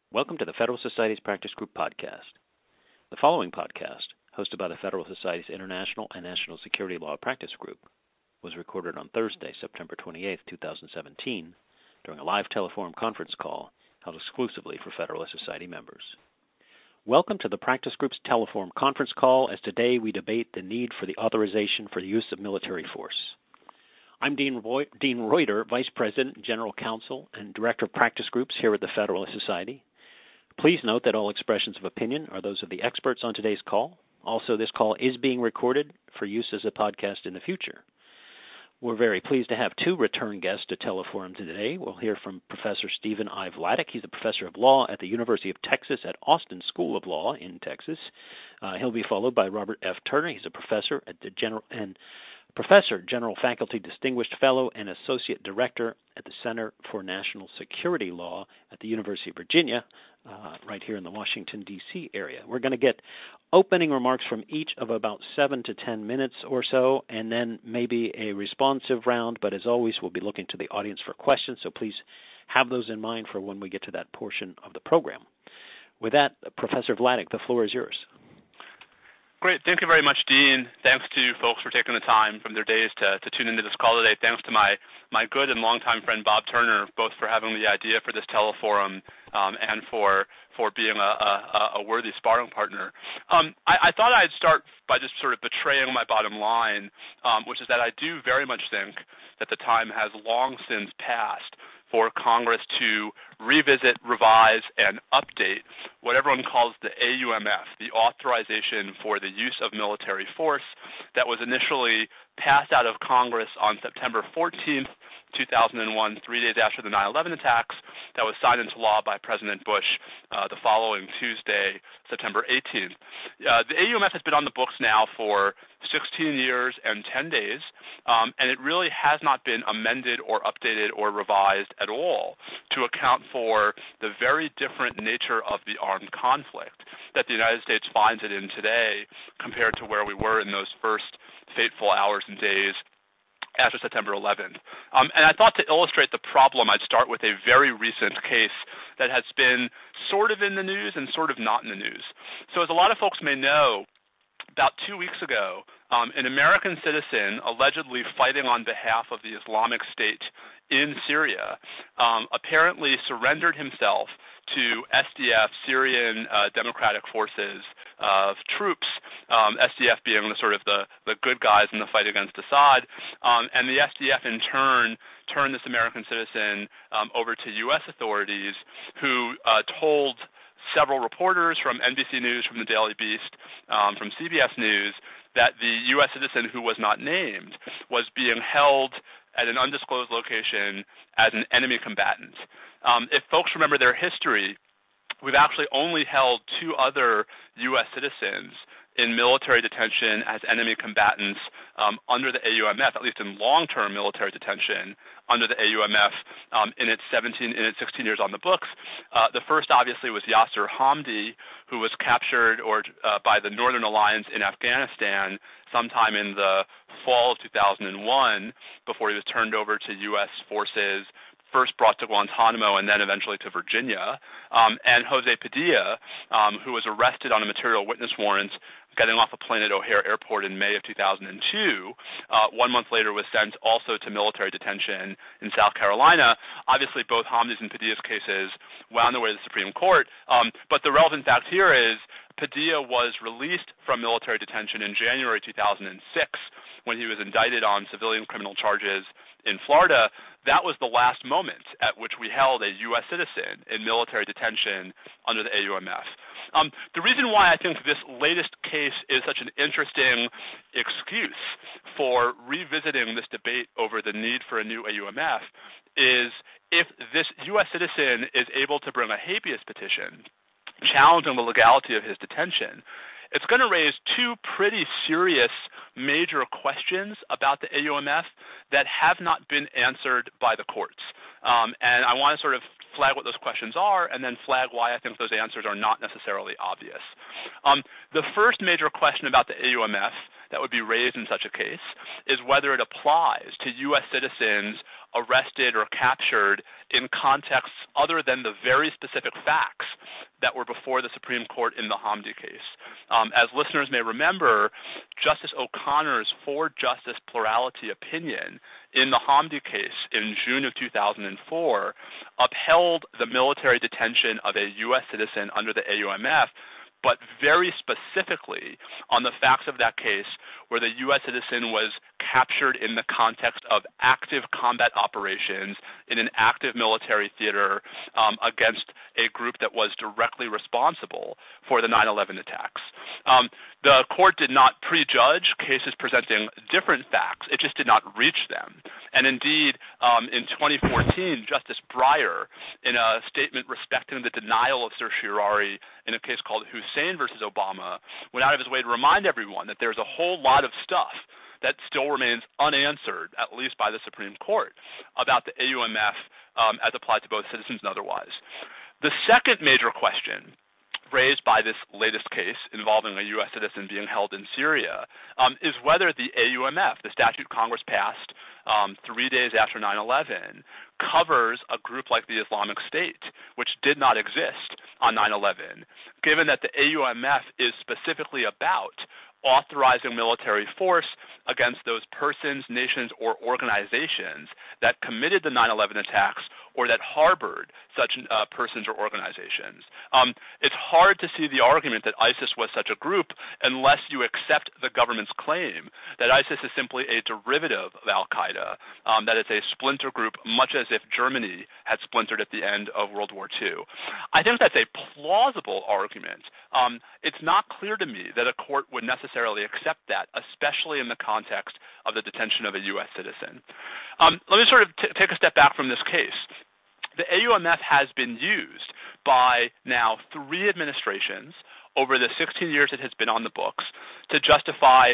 Welcome to the Federal Society's Practice Group podcast. The following podcast, hosted by the Federal Society's International and National Security Law Practice Group, was recorded on Thursday, September 28, 2017, during a live teleforum conference call held exclusively for Federalist Society members. Welcome to the Practice Group's teleforum conference call, as today we debate the need for the authorization for the use of military force. I'm Dean Reuter, Vice President, General Counsel, and Director of Practice Groups here at the Federalist Society. Please note that all expressions of opinion are those of the experts on today's call. Also, this call is being recorded for use as a podcast in the future. We're very pleased to have two return guests to teleforum today. We'll hear from Professor Stephen I. Vladeck. He's a professor of law at the University of Texas at Austin School of Law in Texas. He'll be followed by Robert F. Turner. He's a professor at the General Faculty Distinguished Fellow and Associate Director at the Center for National Security Law at the University of Virginia, right here in the Washington, D.C. area. We're going to get opening remarks from each of about 7 to 10 minutes or so, and then maybe a responsive round, but as always, we'll be looking to the audience for questions, so please have those in mind for when we get to that portion of the program. With that, Professor Vladeck, the floor is yours. Great. Thank you very much, Dean. Thanks to folks for taking the time from their days to tune into this call today. Thanks to my good and longtime friend Bob Turner, both for having the idea for this teleforum and for being a worthy sparring partner. I thought I'd start by just sort of betraying my bottom line, which is that I do very much think that the time has long since passed for Congress to revisit, revise, and update what everyone calls the AUMF, the Authorization for the Use of Military Force, that was initially passed out of Congress on September 14th, 2001, 3 days after the 9/11 attacks, that was signed into law by President Bush the following Tuesday, September 18th. The AUMF has been on the books now for 16 years and 10 days, and it really has not been amended or updated or revised at all to account for the very different nature of the armed conflict that the United States finds it in today compared to where we were in those first fateful hours and days after September 11th. And I thought to illustrate the problem, I'd start with a very recent case that has been sort of in the news and sort of not in the news. So as a lot of folks may know, about 2 weeks ago, an American citizen allegedly fighting on behalf of the Islamic State in Syria apparently surrendered himself to SDF, Syrian Democratic Forces troops, SDF being the sort of the good guys in the fight against Assad, and the SDF in turn turned this American citizen over to U.S. authorities who told several reporters from NBC News, from the Daily Beast, from CBS News, that the U.S. citizen who was not named was being held at an undisclosed location as an enemy combatant. If folks remember their history, we've actually only held 2 other U.S. citizens in military detention as enemy combatants under the AUMF, at least in long-term military detention under the AUMF in its 16 years on the books. The first, obviously, was Yasir Hamdi, who was captured by the Northern Alliance in Afghanistan sometime in the fall of 2001 before he was turned over to U.S. forces, first brought to Guantanamo and then eventually to Virginia, and Jose Padilla, who was arrested on a material witness warrant getting off a plane at O'Hare Airport in May of 2002, 1 month later was sent also to military detention in South Carolina. Obviously, both Hamdi's and Padilla's cases wound their way to the Supreme Court, but the relevant fact here is Padilla was released from military detention in January 2006 when he was indicted on civilian criminal charges in Florida. That was the last moment at which we held a U.S. citizen in military detention under the AUMF. The reason why I think this latest case is such an interesting excuse for revisiting this debate over the need for a new AUMF is if this U.S. citizen is able to bring a habeas petition challenging the legality of his detention, it's going to raise 2 pretty serious major questions about the AUMF that have not been answered by the courts. And I want to sort of flag what those questions are and then flag why I think those answers are not necessarily obvious. The first major question about the AUMF that would be raised in such a case is whether it applies to U.S. citizens arrested or captured in contexts other than the very specific facts that were before the Supreme Court in the Hamdi case. As listeners may remember, Justice O'Connor's four-justice plurality opinion in the Hamdi case in June of 2004 upheld the military detention of a U.S. citizen under the AUMF, but very specifically on the facts of that case where the U.S. citizen was captured in the context of active combat operations in an active military theater against a group that was directly responsible for the 9/11 attacks. The court did not prejudge cases presenting different facts. It just did not reach them. And indeed, in 2014, Justice Breyer, in a statement respecting the denial of certiorari in a case called Hussein versus Obama, went out of his way to remind everyone that there's a whole lot of stuff that still remains unanswered, at least by the Supreme Court, about the AUMF as applied to both citizens and otherwise. The second major question raised by this latest case involving a U.S. citizen being held in Syria is whether the AUMF, the statute Congress passed 3 days after 9/11, covers a group like the Islamic State, which did not exist on 9/11, given that the AUMF is specifically about authorizing military force against those persons, nations, or organizations that committed the 9/11 attacks or that harbored such persons or organizations. It's hard to see the argument that ISIS was such a group unless you accept the government's claim that ISIS is simply a derivative of al-Qaeda, that it's a splinter group, much as if Germany had splintered at the end of World War II. I think that's a plausible argument. It's not clear to me that a court would necessarily accept that, especially in the context of the detention of a U.S. citizen. Let me sort of take a step back from this case. The AUMF has been used by now 3 administrations over the 16 years it has been on the books to justify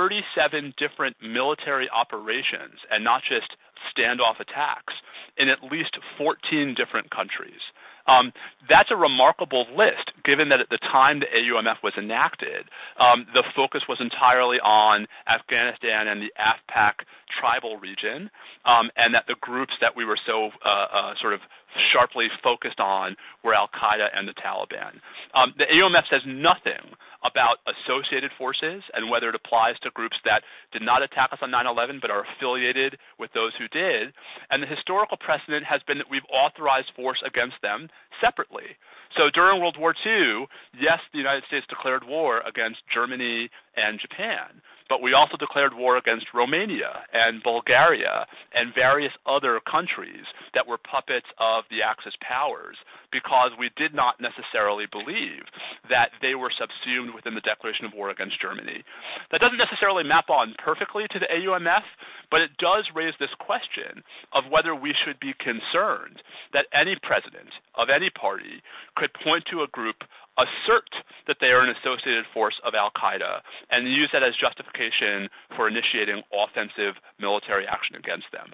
37 different military operations, and not just standoff attacks, in at least 14 different countries. That's a remarkable list, given that at the time the AUMF was enacted, the focus was entirely on Afghanistan and the AFPAC tribal region, and that the groups that we were so sort of sharply focused on were al-Qaeda and the Taliban. The AUMF says nothing about associated forces and whether it applies to groups that did not attack us on 9/11 but are affiliated with those who did. And the historical precedent has been that we've authorized force against them separately. So during World War II, yes, the United States declared war against Germany and Japan, but we also declared war against Romania and Bulgaria and various other countries that were puppets of the Axis powers because we did not necessarily believe that they were subsumed within the declaration of war against Germany. That doesn't necessarily map on perfectly to the AUMF, but it does raise this question of whether we should be concerned that any president of any party could point to a group, assert that they are an associated force of al-Qaeda, and use that as justification for initiating offensive military action against them.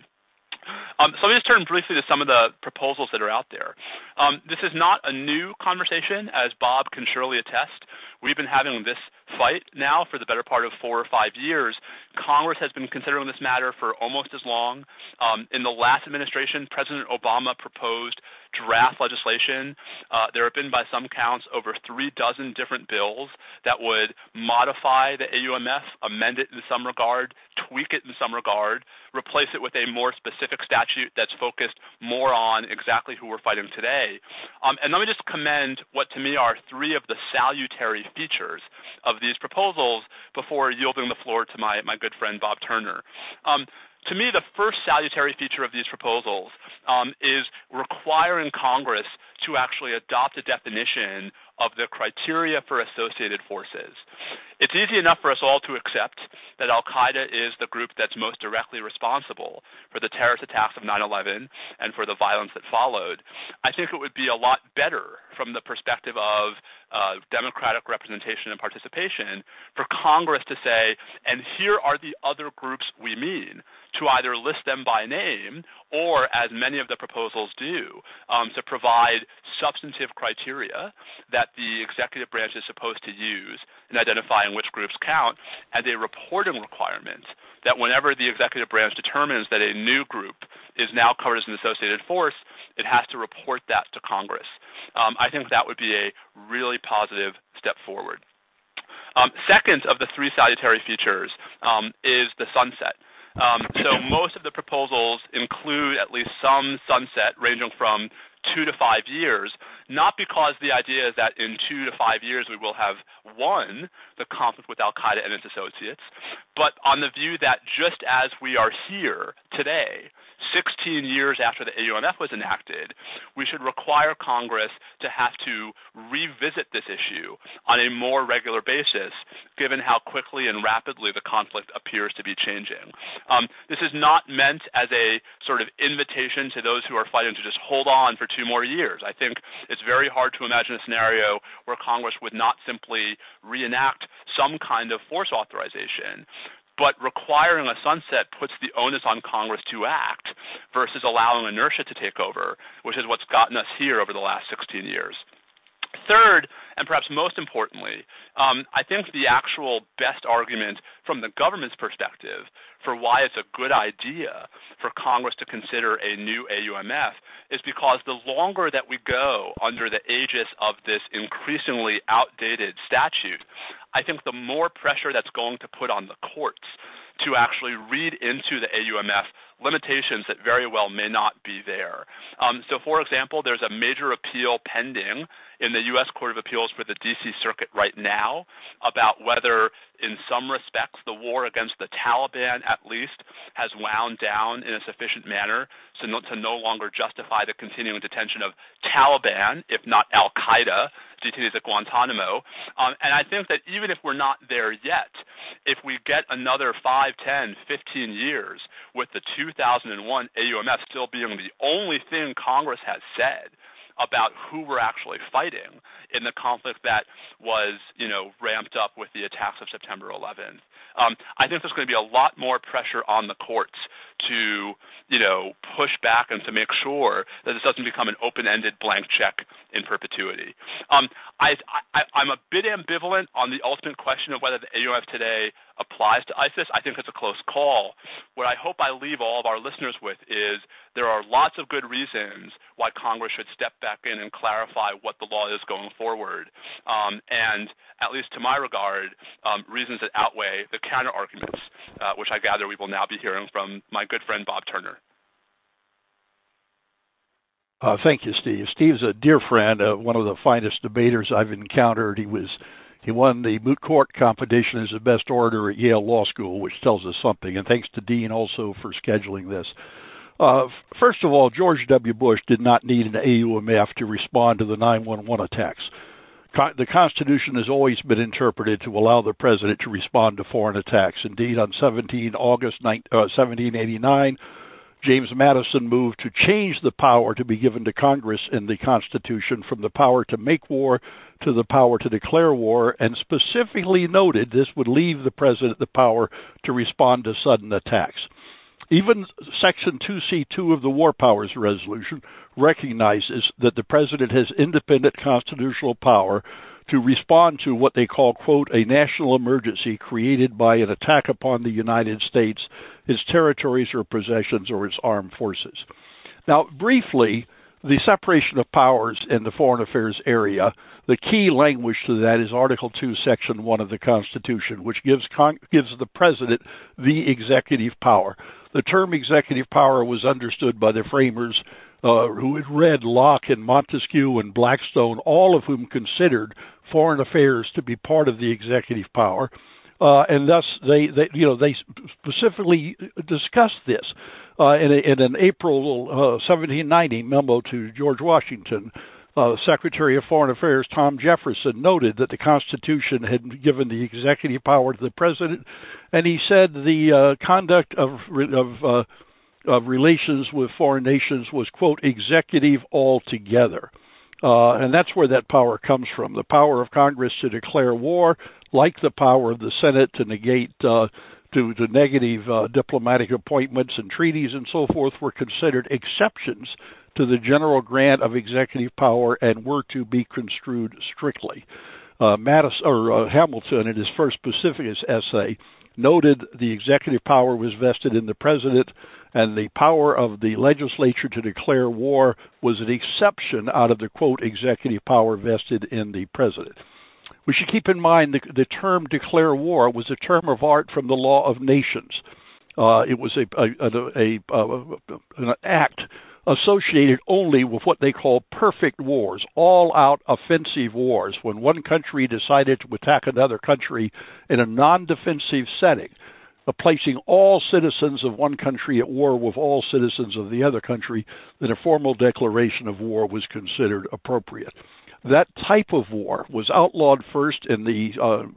So let me just turn briefly to some of the proposals that are out there. This is not a new conversation, as Bob can surely attest. We've been having this fight now for the better part of 4 or 5 years. Congress has been considering this matter for almost as long. In the last administration, President Obama proposed draft legislation. There have been, by some counts, over 36 different bills that would modify the AUMF, amend it in some regard, tweak it in some regard, replace it with a more specific statute that's focused more on exactly who we're fighting today. And let me just commend what to me are 3 of the salutary features of these proposals before yielding the floor to my good friend Bob Turner. To me, the first salutary feature of these proposals is requiring Congress to actually adopt a definition of the criteria for associated forces. It's easy enough for us all to accept that al-Qaeda is the group that's most directly responsible for the terrorist attacks of 9/11 and for the violence that followed. I think it would be a lot better from the perspective of democratic representation and participation for Congress to say, and here are the other groups we mean, to either list them by name or, as many of the proposals do, to provide substantive criteria that the executive branch is supposed to use in identifying which groups count, and a reporting requirement that whenever the executive branch determines that a new group is now covered as an associated force, it has to report that to Congress. I think that would be a really positive step forward. Second of the three salutary features is the sunset. So most of the proposals include at least some sunset ranging from 2 to 5 years, not because the idea is that in 2 to 5 years we will have won the conflict with al-Qaeda and its associates, but on the view that just as we are here today, 16 years after the AUMF was enacted, we should require Congress to have to revisit this issue on a more regular basis, given how quickly and rapidly the conflict appears to be changing. This is not meant as a sort of invitation to those who are fighting to just hold on for 2 more years. I think it's very hard to imagine a scenario where Congress would not simply reenact some kind of force authorization. But requiring a sunset puts the onus on Congress to act versus allowing inertia to take over, which is what's gotten us here over the last 16 years. Third, and perhaps most importantly, I think the actual best argument from the government's perspective for why it's a good idea for Congress to consider a new AUMF is because the longer that we go under the aegis of this increasingly outdated statute, I think the more pressure that's going to put on the courts to actually read into the AUMF limitations that very well may not be there. So, for example, there's a major appeal pending in the U.S. Court of Appeals for the D.C. Circuit right now about whether, in some respects, the war against the Taliban, at least, has wound down in a sufficient manner to no longer justify the continuing detention of Taliban, if not al-Qaeda, detainees at Guantanamo. And I think that even if we're not there yet, if we get another 5, 10, 15 years with the 2001 AUMF still being the only thing Congress has said about who we're actually fighting in the conflict that was, ramped up with the attacks of September 11th. I think there's going to be a lot more pressure on the courts to, push back and to make sure that this doesn't become an open-ended blank check in perpetuity. I'm a bit ambivalent on the ultimate question of whether the AUMF today applies to ISIS. I think it's a close call. What I hope I leave all of our listeners with is there are lots of good reasons why Congress should step back in and clarify what the law is going forward. And at least to my regard, reasons that outweigh the counter-arguments, which I gather we will now be hearing from my good friend Bob Turner. Thank you, Steve. Steve's a dear friend, one of the finest debaters I've encountered. He won the moot court competition as the best orator at Yale Law School, which tells us something. And thanks to Dean also for scheduling this. First of all, George W. Bush did not need an AUMF to respond to the 9/11 attacks. The Constitution has always been interpreted to allow the president to respond to foreign attacks. Indeed, on 17 August 1789, James Madison moved to change the power to be given to Congress in the Constitution from the power to make war to the power to declare war, and specifically noted this would leave the president the power to respond to sudden attacks. Even Section 2C2 of the War Powers Resolution recognizes that the president has independent constitutional power to respond to what they call, quote, a national emergency created by an attack upon the United States, its territories or possessions, or its armed forces. Now, briefly, the separation of powers in the foreign affairs area, the key language to that is Article 2, Section 1 of the Constitution, which gives the president the executive power. The term executive power was understood by the framers who had read Locke and Montesquieu and Blackstone, all of whom considered foreign affairs to be part of the executive power, and thus they specifically discussed this in an April 1790 memo to George Washington. Secretary of Foreign Affairs Tom Jefferson noted that the Constitution had given the executive power to the president, and he said the conduct of relations with foreign nations was, quote, executive altogether. And that's where that power comes from. The power of Congress to declare war, like the power of the Senate to negate to negative diplomatic appointments and treaties and so forth were considered exceptions to the general grant of executive power and were to be construed strictly. Hamilton, in his first pacifist essay, noted the executive power was vested in the president, and the power of the legislature to declare war was an exception out of the, quote, executive power vested in the president. We should keep in mind the term declare war was a term of art from the law of nations. It was an act associated only with what they call perfect wars, all-out offensive wars, when one country decided to attack another country in a non-defensive setting, placing all citizens of one country at war with all citizens of the other country, then a formal declaration of war was considered appropriate. That type of war was outlawed first in the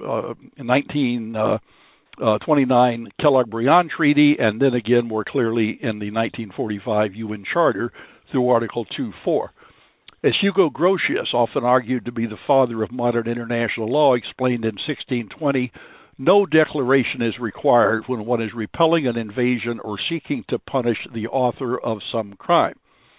1929 Kellogg-Briand Treaty, and then again more clearly in the 1945 UN Charter through Article 2.4. As Hugo Grotius, often argued to be the father of modern international law, explained in 1620, no declaration is required when one is repelling an invasion or seeking to punish the author of some crime.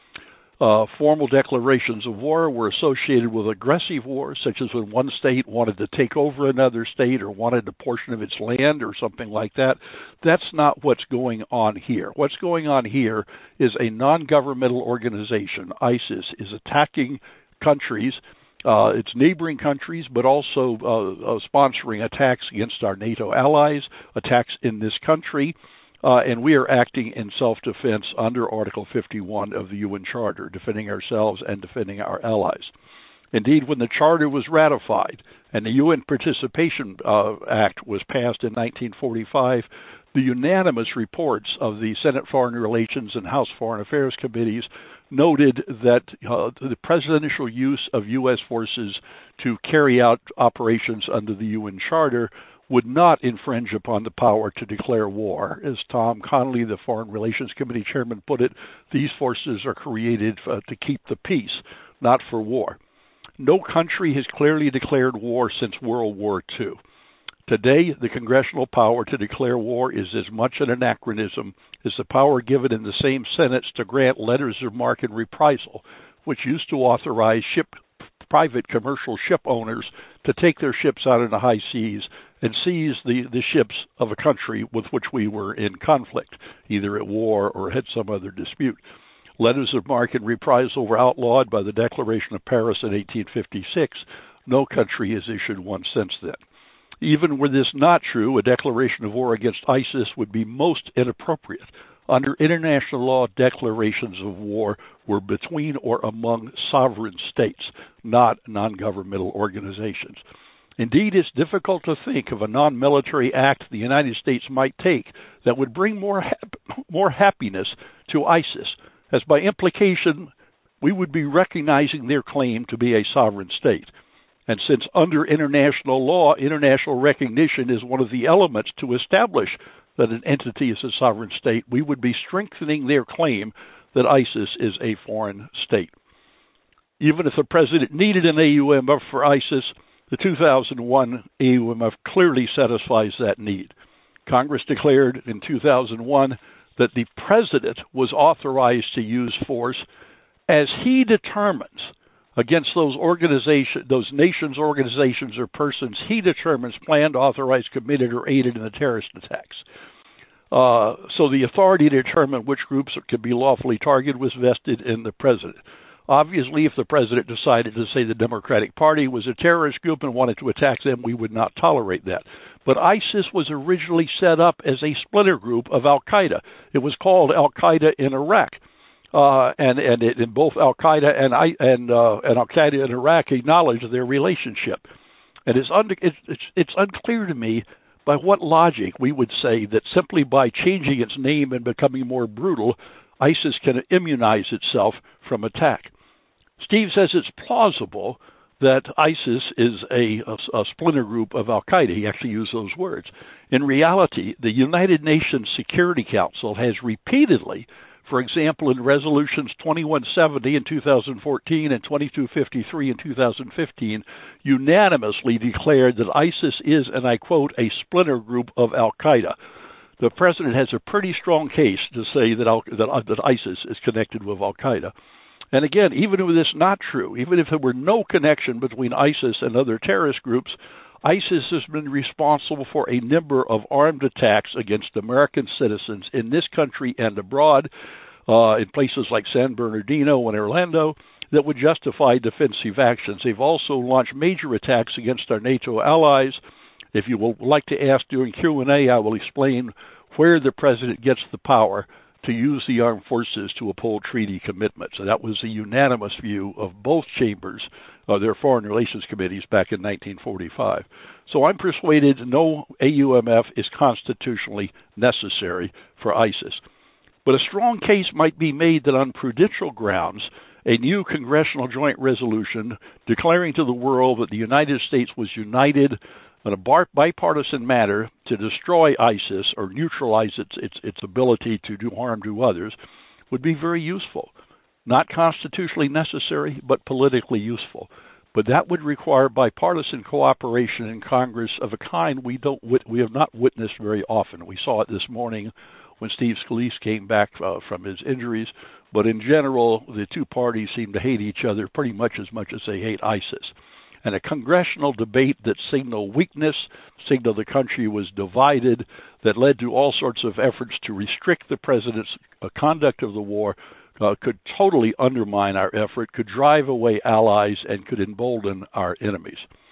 Formal declarations of war were associated with aggressive wars, such as when one state wanted to take over another state or wanted a portion of its land or something like that. That's not what's going on here. What's going on here is a non-governmental organization, ISIS, is attacking countries, its neighboring countries, but also sponsoring attacks against our NATO allies, attacks in this country. And we are acting in self-defense under Article 51 of the UN Charter, defending ourselves and defending our allies. Indeed, when the Charter was ratified and the UN Participation Act was passed in 1945, the unanimous reports of the Senate Foreign Relations and House Foreign Affairs Committees noted that the presidential use of U.S. forces to carry out operations under the UN Charter would not infringe upon the power to declare war. As Tom Connolly, the Foreign Relations Committee chairman, put it, these forces are created to keep the peace, not for war. No country has clearly declared war since World War II. Today, the congressional power to declare war is as much an anachronism as the power given in the same Senate to grant letters of marque and reprisal, which used to authorize private commercial ship owners to take their ships out in the high seas and seize the ships of a country with which we were in conflict, either at war or had some other dispute. Letters of marque and reprisal were outlawed by the Declaration of Paris in 1856. No country has issued one since then. Even were this not true, a declaration of war against ISIS would be most inappropriate. Under international law, declarations of war were between or among sovereign states, not non-governmental organizations. Indeed, it's difficult to think of a non-military act the United States might take that would bring more happiness to ISIS, as by implication, we would be recognizing their claim to be a sovereign state. And since under international law, international recognition is one of the elements to establish that an entity is a sovereign state, we would be strengthening their claim that ISIS is a foreign state. Even if the president needed an AUMF for ISIS, the 2001 AUMF clearly satisfies that need. Congress declared in 2001 that the president was authorized to use force as he determines against those nations, organizations, or persons he determines planned, authorized, committed, or aided in the terrorist attacks. So the authority to determine which groups can be lawfully targeted was vested in the president. Obviously, if the president decided to say the Democratic Party was a terrorist group and wanted to attack them, we would not tolerate that. But ISIS was originally set up as a splinter group of Al-Qaeda. It was called Al-Qaeda in Iraq. And both Al-Qaeda and Al-Qaeda in Iraq acknowledge their relationship. And it's unclear to me by what logic we would say that simply by changing its name and becoming more brutal, ISIS can immunize itself from attack. Steve says it's plausible that ISIS is a splinter group of Al-Qaeda. He actually used those words. In reality, the United Nations Security Council has repeatedly, for example, in resolutions 2170 in 2014 and 2253 in 2015, unanimously declared that ISIS is, and I quote, a splinter group of Al-Qaeda. the president has a pretty strong case to say that ISIS is connected with Al-Qaeda. And again, even if it's not true, even if there were no connection between ISIS and other terrorist groups, ISIS has been responsible for a number of armed attacks against American citizens in this country and abroad, in places like San Bernardino and Orlando, that would justify defensive actions. They've also launched major attacks against our NATO allies. If you would like to ask during Q&A, I will explain where the president gets the power to use the armed forces to uphold treaty commitments. And that was the unanimous view of both chambers, their foreign relations committees back in 1945. So I'm persuaded no AUMF is constitutionally necessary for ISIS. But a strong case might be made that on prudential grounds, a new congressional joint resolution declaring to the world that the United States was united in a bipartisan manner to destroy ISIS or neutralize its ability to do harm to others would be very useful. Not constitutionally necessary, but politically useful. But that would require bipartisan cooperation in Congress of a kind we have not witnessed very often. We saw it this morning when Steve Scalise came back from his injuries. But in general, the two parties seem to hate each other pretty much as they hate ISIS. And a congressional debate that signaled weakness, signaled the country was divided, that led to all sorts of efforts to restrict the president's conduct of the war, could totally undermine our effort, could drive away allies, and could embolden our enemies.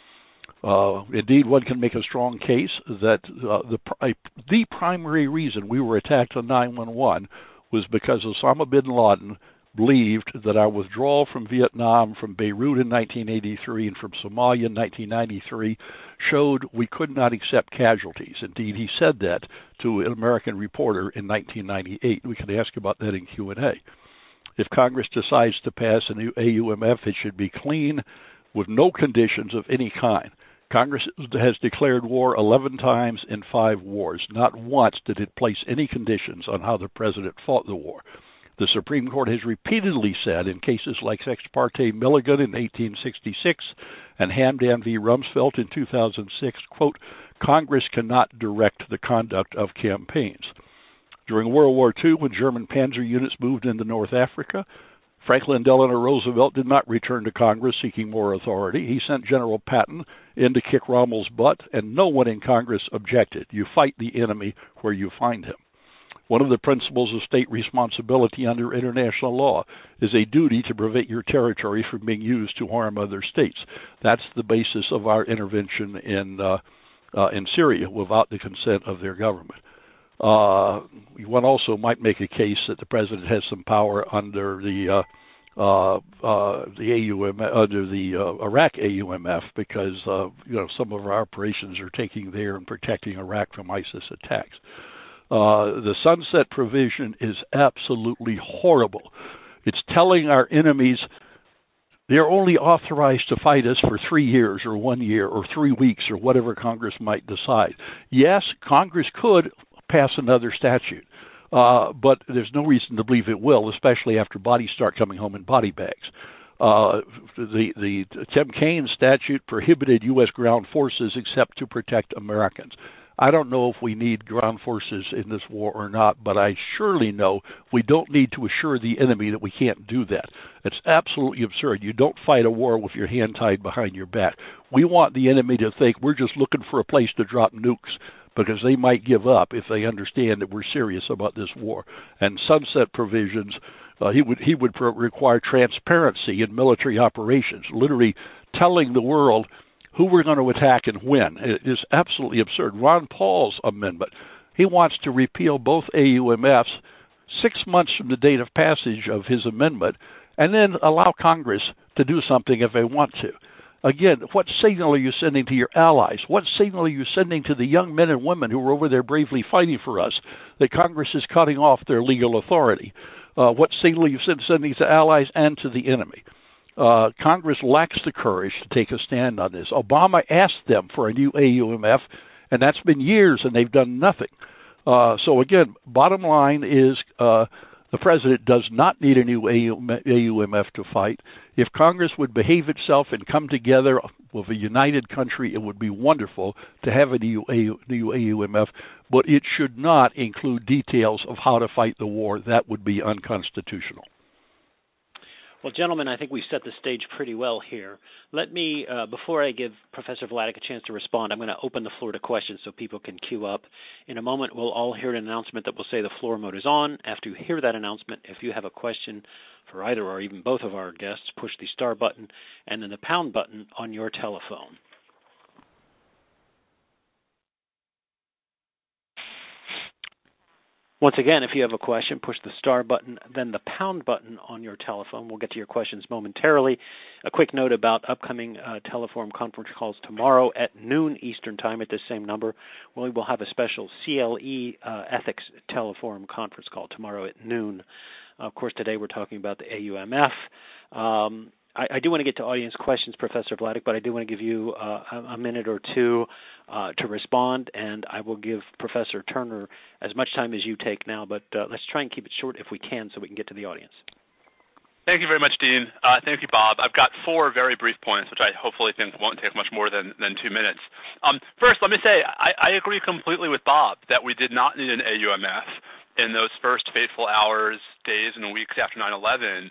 Indeed, one can make a strong case that the primary reason we were attacked on 9/11 was because Osama bin Laden believed that our withdrawal from Vietnam, from Beirut in 1983, and from Somalia in 1993 showed we could not accept casualties. Indeed, he said that to an American reporter in 1998. We can ask about that in Q&A. If Congress decides to pass a new AUMF, it should be clean with no conditions of any kind. Congress has declared war 11 times in 5 wars. Not once did it place any conditions on how the president fought the war. The Supreme Court has repeatedly said in cases like Ex parte Milligan in 1866 and Hamdan v. Rumsfeld in 2006, quote, Congress cannot direct the conduct of campaigns. During World War II, when German panzer units moved into North Africa, Franklin Delano Roosevelt did not return to Congress seeking more authority. He sent General Patton in to kick Rommel's butt, and no one in Congress objected. You fight the enemy where you find him. One of the principles of state responsibility under international law is a duty to prevent your territory from being used to harm other states. That's the basis of our intervention in Syria without the consent of their government. One also might make a case that the president has some power under the AUM, under the Iraq AUMF, because some of our operations are taking there and protecting Iraq from ISIS attacks. The sunset provision is absolutely horrible. It's telling our enemies they're only authorized to fight us for 3 years or 1 year or 3 weeks or whatever Congress might decide. Yes, Congress could pass another statute, but there's no reason to believe it will, especially after bodies start coming home in body bags. The Tim Kaine statute prohibited U.S. ground forces except to protect Americans. I don't know if we need ground forces in this war or not, but I surely know we don't need to assure the enemy that we can't do that. It's absolutely absurd. You don't fight a war with your hand tied behind your back. We want the enemy to think we're just looking for a place to drop nukes, because they might give up if they understand that we're serious about this war. And sunset provisions, he would require transparency in military operations, literally telling the world who we're going to attack and when. It is absolutely absurd. Ron Paul's amendment, he wants to repeal both AUMFs 6 months from the date of passage of his amendment, and then allow Congress to do something if they want to. Again, what signal are you sending to your allies? What signal are you sending to the young men and women who are over there bravely fighting for us that Congress is cutting off their legal authority? What signal are you sending to allies and to the enemy? Congress lacks the courage to take a stand on this. Obama asked them for a new AUMF, and that's been years, and they've done nothing. So again, bottom line is the president does not need a new AUMF to fight. If Congress would behave itself and come together with a united country, it would be wonderful to have a new AUMF, but it should not include details of how to fight the war. That would be unconstitutional. Well, gentlemen, I think we've set the stage pretty well here. Let me, before I give Professor Vladeck a chance to respond, I'm going to open the floor to questions so people can queue up. In a moment, we'll all hear an announcement that will say the floor mode is on. After you hear that announcement, if you have a question for either or even both of our guests, push the star button and then the pound button on your telephone. Once again, if you have a question, push the star button, then the pound button on your telephone. We'll get to your questions momentarily. A quick note about upcoming Teleforum conference calls tomorrow at noon Eastern Time at this same number. We will have a special CLE Ethics Teleforum conference call tomorrow at noon. Of course, today we're talking about the AUMF. I do want to get to audience questions, Professor Vladeck, but I do want to give you a minute or two to respond, and I will give Professor Turner as much time as you take now, but let's try and keep it short if we can so we can get to the audience. Thank you very much, Dean. Thank you, Bob. I've got 4 very brief points, which I hopefully think won't take much more than 2 minutes. First, let me say I agree completely with Bob that we did not need an AUMF in those first fateful hours, days, and weeks after 9/11.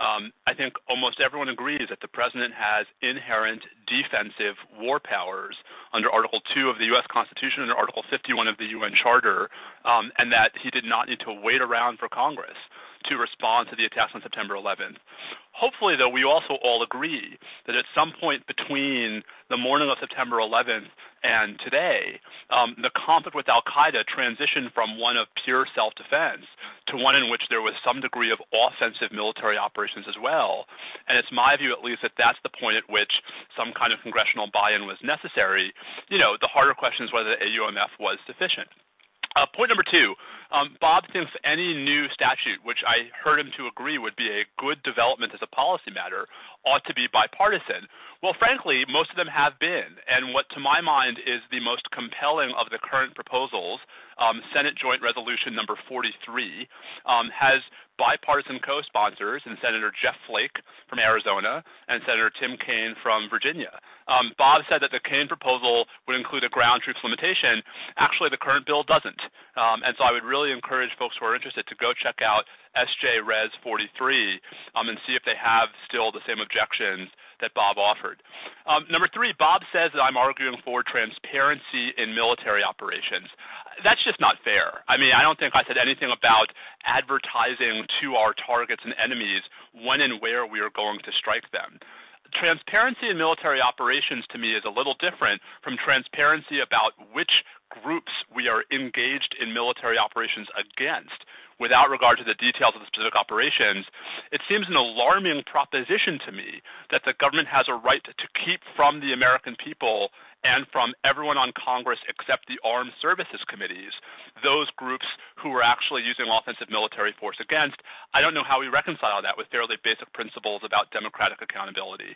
I think almost everyone agrees that the president has inherent defensive war powers under Article 2 of the U.S. Constitution and Article 51 of the UN Charter, and that he did not need to wait around for Congress to respond to the attacks on September 11th. Hopefully, though, we also all agree that at some point between the morning of September 11th and today, the conflict with al-Qaeda transitioned from one of pure self-defense to one in which there was some degree of offensive military operations as well. And it's my view, at least, that that's the point at which some kind of congressional buy-in was necessary. The harder question is whether the AUMF was sufficient. Point number 2, Bob thinks any new statute, which I heard him to agree would be a good development as a policy matter, ought to be bipartisan. Well, frankly, most of them have been, and what to my mind is the most compelling of the current proposals, Senate Joint Resolution number 43, has bipartisan co-sponsors in Senator Jeff Flake from Arizona and Senator Tim Kaine from Virginia. Bob said that the Kaine proposal would include a ground troops limitation. Actually, the current bill doesn't. And so I would really encourage folks who are interested to go check out SJ Res 43 and see if they have still the same objections that Bob offered. Number 3, Bob says that I'm arguing for transparency in military operations. That's just not fair. I mean, I don't think I said anything about advertising to our targets and enemies when and where we are going to strike them. Transparency in military operations to me is a little different from transparency about which groups we are engaged in military operations against without regard to the details of the specific operations. It seems an alarming proposition to me that the government has a right to keep from the American people and from everyone on Congress except the Armed Services Committees those groups who were actually using offensive military force against. I don't know how we reconcile that with fairly basic principles about democratic accountability.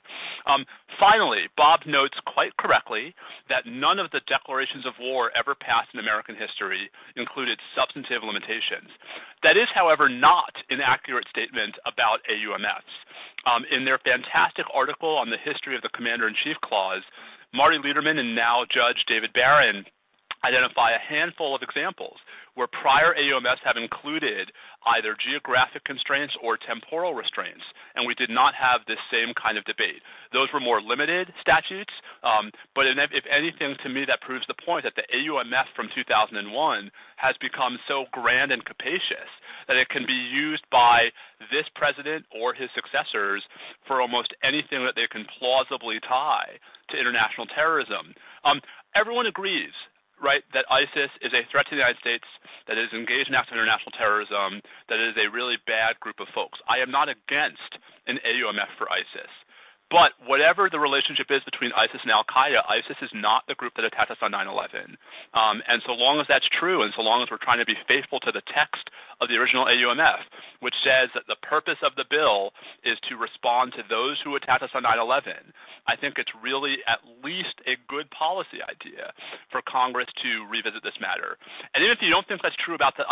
Finally, Bob notes quite correctly that none of the declarations of war ever passed in American history included substantive limitations. That is, however, not an accurate statement about AUMFs. In their fantastic article on the history of the Commander-in-Chief Clause, Marty Lederman and now Judge David Barron identify a handful of examples where prior AUMFs have included either geographic constraints or temporal restraints, and we did not have this same kind of debate. Those were more limited statutes, but if anything, to me, that proves the point that the AUMF from 2001 has become so grand and capacious that it can be used by this president or his successors for almost anything that they can plausibly tie to international terrorism. Everyone agrees, right, that ISIS is a threat to the United States, that it is engaged in acts of international terrorism, that it is a really bad group of folks. I am not against an AUMF for ISIS. But whatever the relationship is between ISIS and al-Qaeda, ISIS is not the group that attacked us on 9/11. And so long as that's true, and so long as we're trying to be faithful to the text of the original AUMF, which says that the purpose of the bill is to respond to those who attacked us on 9/11, I think it's really at least a good policy idea for Congress to revisit this matter. And even if you don't think that's true about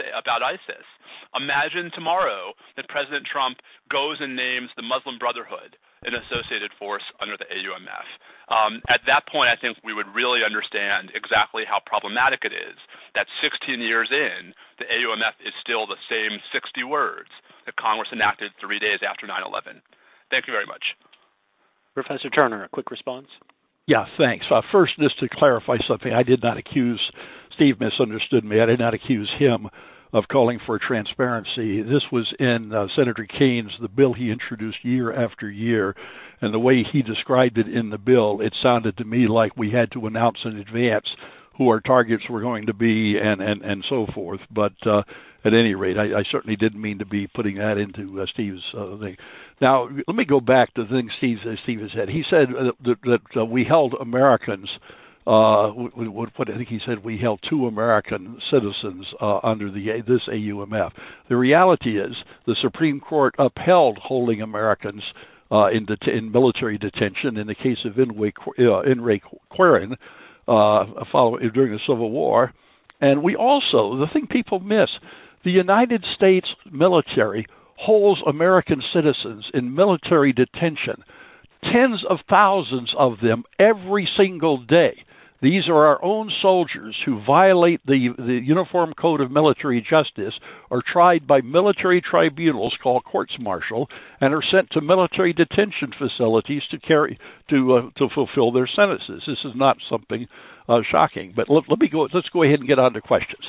ISIS, imagine tomorrow that President Trump goes and names the Muslim Brotherhood an associated force under the AUMF. At that point, I think we would really understand exactly how problematic it is that 16 years in, the AUMF is still the same 60 words that Congress enacted 3 days after 9/11. Thank you very much. Professor Turner, a quick response? Yeah, thanks. First, just to clarify something, I did not accuse, Steve misunderstood me, I did not accuse him of calling for transparency. This was in Senator Kane's, the bill he introduced year after year, and the way he described it in the bill, it sounded to me like we had to announce in advance who our targets were going to be and so forth. But at any rate, I certainly didn't mean to be putting that into Steve's thing. Now, let me go back to the thing Steve has said. He said that we held Americans, what I think he said, we held 2 American citizens under this AUMF. The reality is the Supreme Court upheld holding Americans in military detention in the case of Inouye Quirin during the Civil War. And we also, the thing people miss, the United States military holds American citizens in military detention, tens of thousands of them every single day. These are our own soldiers who violate the Uniform Code of Military Justice, are tried by military tribunals called courts-martial, and are sent to military detention facilities to fulfill their sentences. This is not something shocking. But let's go ahead and get on to questions.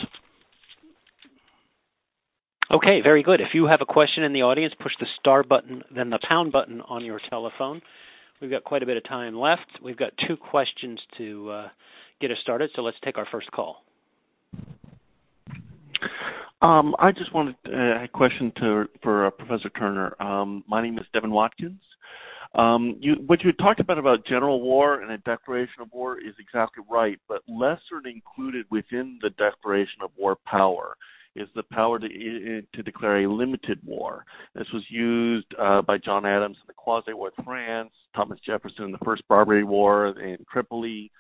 Okay, very good. If you have a question in the audience, push the star button, then the pound button on your telephone. We've got quite a bit of time left. We've got 2 questions to get us started, so let's take our first call. I just wanted a question for Professor Turner. My name is Devin Watkins. What you talked about general war and a declaration of war is exactly right, but lesser included within the declaration of war power is the power to declare a limited war. This was used by John Adams in the Quasi-War with France, Thomas Jefferson in the First Barbary War in Tripoli,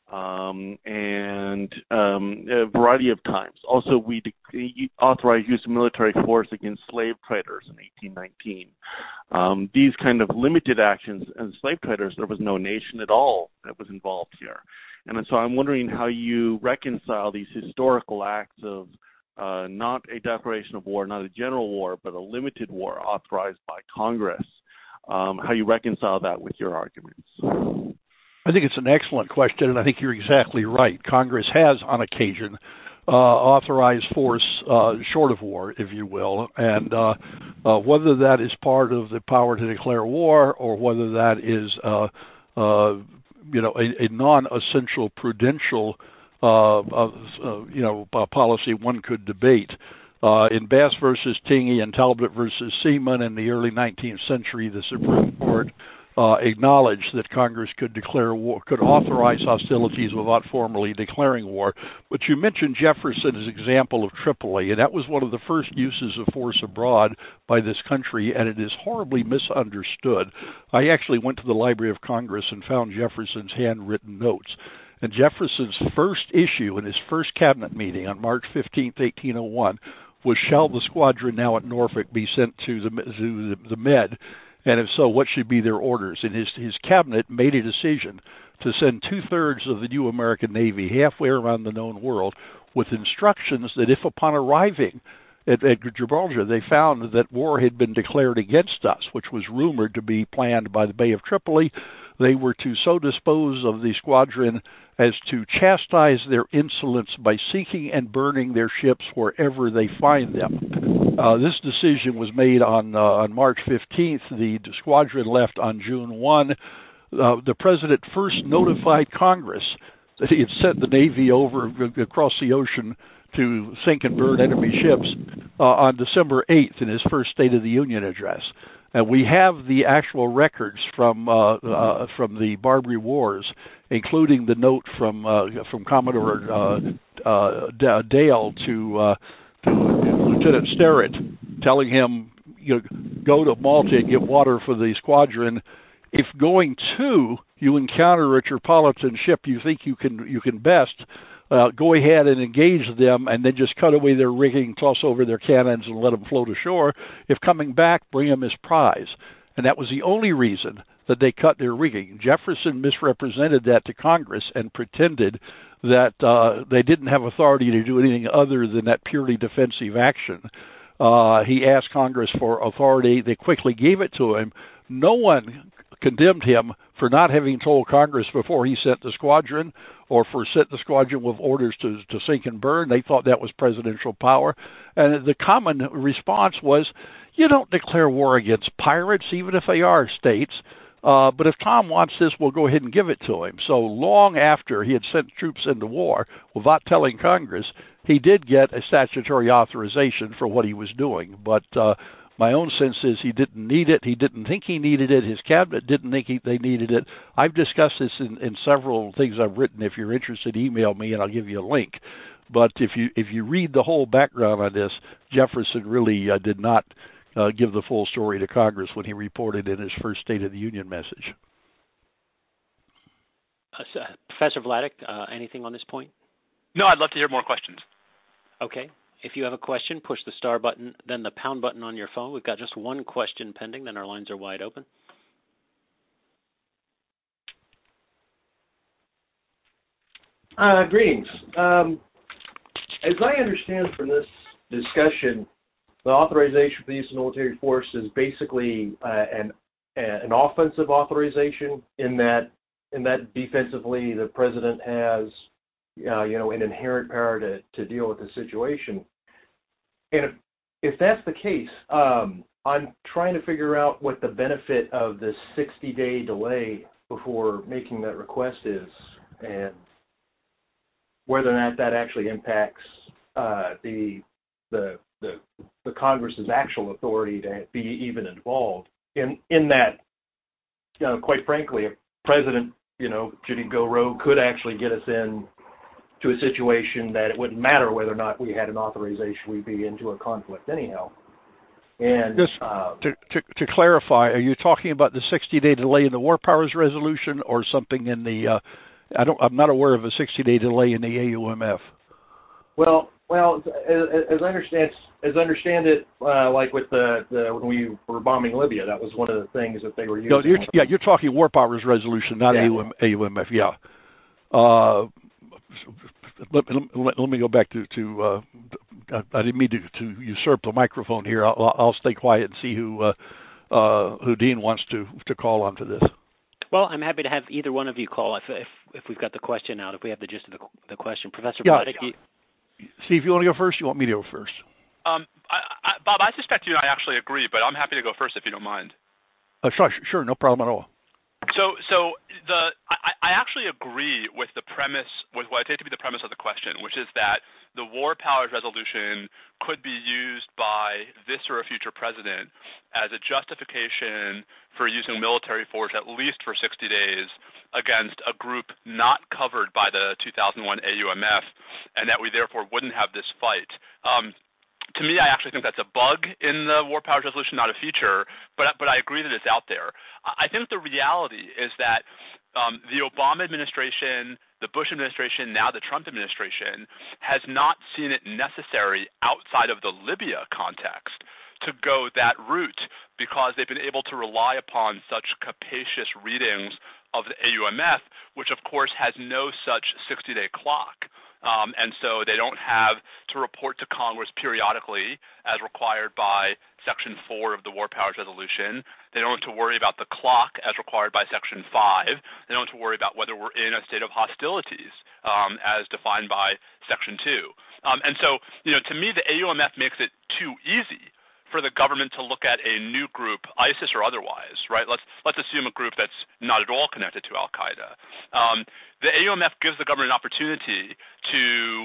and a variety of times. Also, we authorized use of military force against slave traders in 1819. These kind of limited actions and slave traders, there was no nation at all that was involved here. And so I'm wondering how you reconcile these historical acts of not a declaration of war, not a general war, but a limited war authorized by Congress. How you reconcile that with your arguments? I think it's an excellent question, and I think you're exactly right. Congress has, on occasion, authorized force short of war, if you will, and whether that is part of the power to declare war or whether that is, a non-essential prudential policy one could debate. In Bass versus Tingey and Talbot versus Seaman in the early 19th century, the Supreme Court acknowledged that Congress could declare war, could authorize hostilities without formally declaring war. But you mentioned Jefferson's example of Tripoli, and that was one of the first uses of force abroad by this country, and it is horribly misunderstood. I actually went to the Library of Congress and found Jefferson's handwritten notes. And Jefferson's first issue in his first cabinet meeting on March 15, 1801, was, shall the squadron now at Norfolk be sent to the Med? And if so, what should be their orders? And his cabinet made a decision to send 2/3 of the new American Navy halfway around the known world with instructions that if upon arriving at Gibraltar they found that war had been declared against us, which was rumored to be planned by the Bay of Tripoli, they were to so dispose of the squadron as to chastise their insolence by seeking and burning their ships wherever they find them. This decision was made on March 15th. The squadron left on June 1. The president first notified Congress that he had sent the Navy over across the ocean to sink and burn enemy ships on December 8th in his first State of the Union address. And we have the actual records from the Barbary Wars, including the note from Commodore Dale to Lieutenant Sterrett, telling him, go to Malta and get water for the squadron. If going to you encounter a Tripolitan ship you think you can best, go ahead and engage them, and then just cut away their rigging, toss over their cannons, and let them float ashore. If coming back, bring them as prize. And that was the only reason that they cut their rigging. Jefferson misrepresented that to Congress and pretended that they didn't have authority to do anything other than that purely defensive action. He asked Congress for authority. They quickly gave it to him. No one condemned him for not having told Congress before he sent the squadron, or for sent the squadron with orders to sink and burn. They thought that was presidential power. And the common response was, you don't declare war against pirates, even if they are states. But if Tom wants this, we'll go ahead and give it to him. So long after he had sent troops into war, without telling Congress, he did get a statutory authorization for what he was doing. But my own sense is he didn't need it. He didn't think he needed it. His cabinet didn't think they needed it. I've discussed this in several things I've written. If you're interested, email me and I'll give you a link. But if you read the whole background on this, Jefferson really did not give the full story to Congress when he reported in his first State of the Union message. Professor Vladeck, anything on this point? No, I'd love to hear more questions. Okay. If you have a question, push the star button, then the pound button on your phone. We've got just one question pending, then our lines are wide open. Greetings. As I understand from this discussion, the authorization for the use of military force is basically an offensive authorization in that defensively the president has an inherent power to deal with the situation. And if that's the case, I'm trying to figure out what the benefit of this 60-day delay before making that request is, and whether or not that actually impacts the Congress's actual authority to be even involved in that. Quite frankly, a president, should he go rogue, could actually get us in to a situation that it wouldn't matter whether or not we had an authorization, we'd be into a conflict anyhow. And just to clarify, are you talking about the 60-day delay in the War Powers Resolution, or something in the? I'm not aware of a 60-day delay in the AUMF. Well, as I understand it, like with the when we were bombing Libya, that was one of the things that they were using. No, you're talking War Powers Resolution, not AUMF. Yeah. Let me go back to I didn't mean to usurp the microphone here. I'll stay quiet and see who Dean wants to call on for this. Well, I'm happy to have either one of you call if we've got the question out, if we have the gist of the question. Professor Vladeck, Steve, you want to go first? You want me to go first? Bob, I suspect you and I actually agree, but I'm happy to go first if you don't mind. Sure, no problem at all. So I actually agree with the premise, with what I take to be the premise of the question, which is that the War Powers Resolution could be used by this or a future president as a justification for using military force at least for 60 days against a group not covered by the 2001 AUMF, and that we therefore wouldn't have this fight. To me, I actually think that's a bug in the War Powers Resolution, not a feature, but I agree that it's out there. I think the reality is that the Obama administration, the Bush administration, now the Trump administration, has not seen it necessary outside of the Libya context to go that route, because they've been able to rely upon such capacious readings of the AUMF, which of course has no such 60-day clock. And so they don't have to report to Congress periodically as required by Section 4 of the War Powers Resolution. They don't have to worry about the clock as required by Section 5. They don't have to worry about whether we're in a state of hostilities as defined by Section 2. And so, to me, the AUMF makes it too easy for the government to look at a new group, ISIS or otherwise, right? Let's assume a group that's not at all connected to Al-Qaeda. The AUMF gives the government an opportunity to